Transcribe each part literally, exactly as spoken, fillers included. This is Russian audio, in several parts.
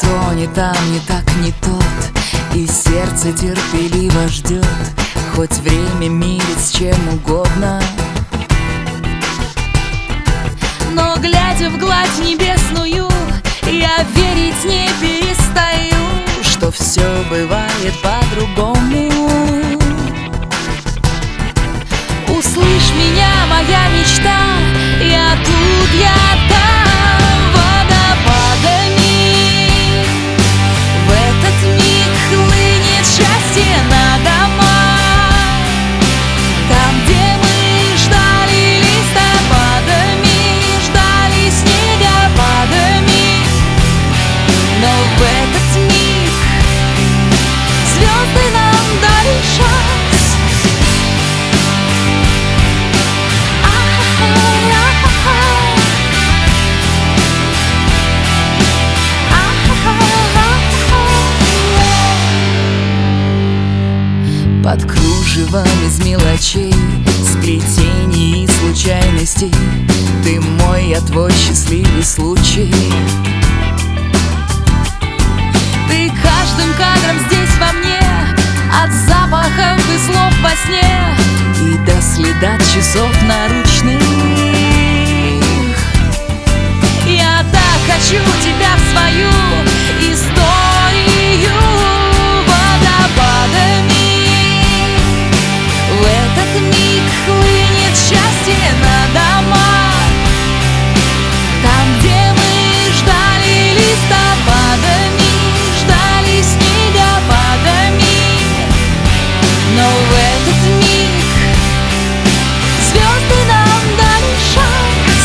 то не там, не так, не тот, и сердце терпеливо ждет, хоть время мирит с чем угодно. Но глядя в гладь небесную, я верить не перестаю, что все бывает по-другому. Услышь меня, моя мечта, я тут, я там, водопадами. В этот миг хлынет счастье на дома. Там, где мы ждали листопадами, ждали снегопадами. Но в этот миг звезды нам дали шанс. Под кружевом из мелочей, сплетений и случайностей, ты мой, я твой счастливый случай. Ты каждым кадром здесь во мне, от запахов и слов во сне и до следа часов наручных. Я так хочу тебя в свою историю водопадами. В этот миг хлынет счастье на дома. Там, где мы ждали листопадами, ждали снегопадами. Но в этот миг звезды нам дали шанс.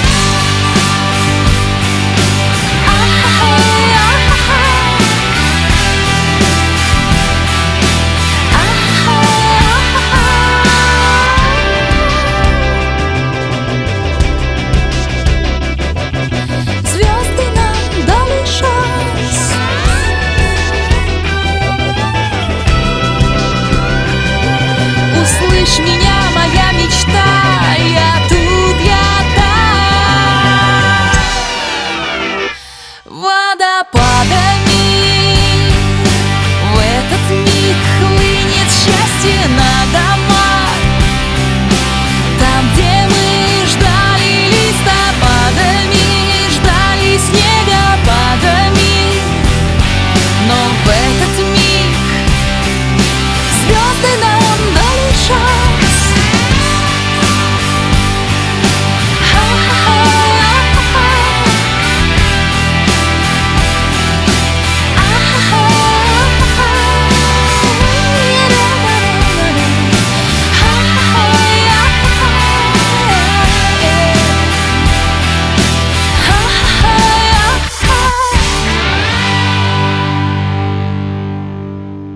Услышь меня, моя мечта, я тут, я там, водопадами. В этот миг хлынет счастье на